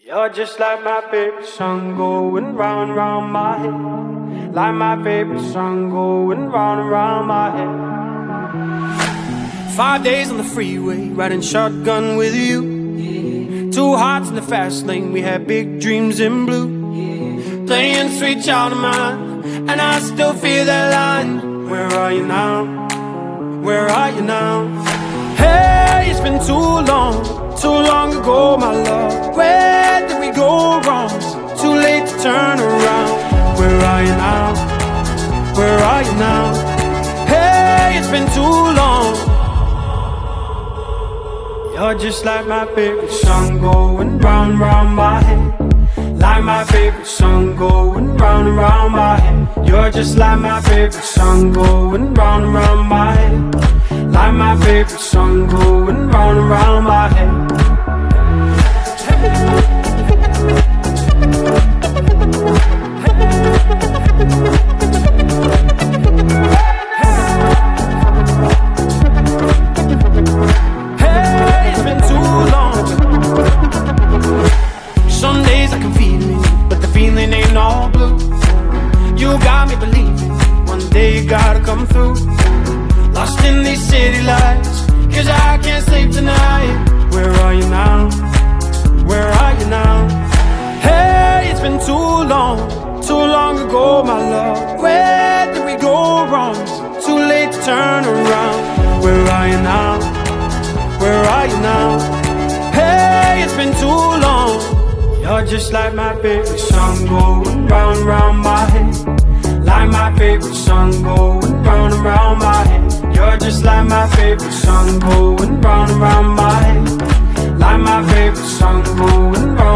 You're just like my favorite song going round and round my head. Like my favorite song going round and round my head. 5 days on the freeway, riding shotgun with you. Yeah. 2 hearts in the fast lane, we had big dreams in blue. Yeah. Playing sweet child of mine, and I still feel that line. Where are you now? Where are you now? Hey, it's been too long ago, my love. Where did we go wrong? Too late to turn around. Where are you now? Where are you now? Hey, it's been too long. You're just like my favorite song going round and round my head. Like my favorite song going round and round my head. You're just like my favorite song going round and round my head. Like my favorite song going round and round my head. Hey, it's been too long. Some days I can feel it, but the feeling ain't all blue. You got me believing one day you gotta come through. Lost in these city lights, 'cause I can't sleep tonight. Where are you now? Where are you now? Hey, it's been too long ago, my love. Where did we go wrong? Too late to turn around. Where are you now? Where are you now? Hey, it's been too long. You're just like my favorite song going round and round my head. Like my favorite song going round and round my head. You're just like my favorite song going round and round my head. Like my favorite song going round